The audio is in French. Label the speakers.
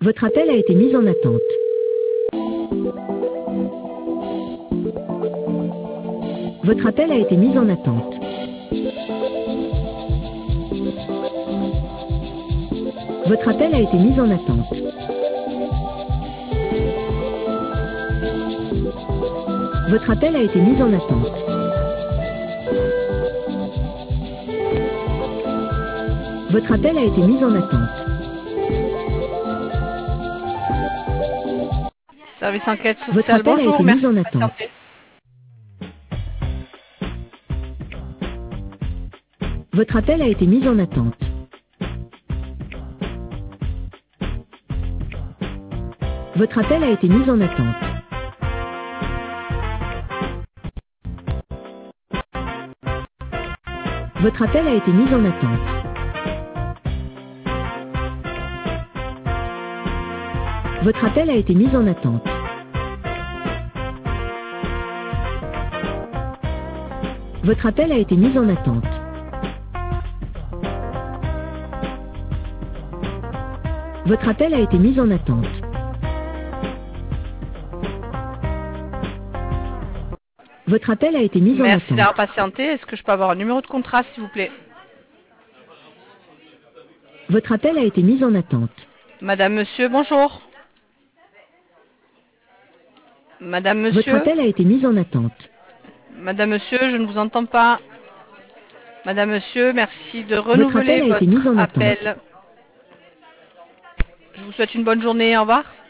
Speaker 1: Votre appel a été mis en attente. Votre appel a été mis en attente. Votre appel a été mis en attente. Votre appel a été mis en attente. Votre appel a été mis en attente.
Speaker 2: Service enquête sociale,
Speaker 1: Votre appel a
Speaker 2: bonjour,
Speaker 1: été
Speaker 2: merci
Speaker 1: mis en
Speaker 2: de
Speaker 1: attente.
Speaker 2: patienter.
Speaker 1: Votre appel a été mis en attente. Votre appel a été mis en attente. Votre appel a été mis en attente. Votre appel a été mis en attente. Votre appel a été mis en attente. Votre appel a été mis en attente. Votre appel a été mis en
Speaker 2: Merci d'avoir
Speaker 1: attente.
Speaker 2: patienté. Est-ce que je peux avoir un numéro de contrat, s'il vous plaît?
Speaker 1: Votre appel a été mis en attente.
Speaker 2: Madame, monsieur, bonjour. Madame, monsieur.
Speaker 1: Votre appel a été mis en attente.
Speaker 2: Madame, monsieur, je ne vous entends pas. Madame, monsieur, merci de
Speaker 1: Votre
Speaker 2: renouveler
Speaker 1: appel a été mis en
Speaker 2: votre
Speaker 1: attente.
Speaker 2: appel. Je vous souhaite une bonne journée. Au revoir.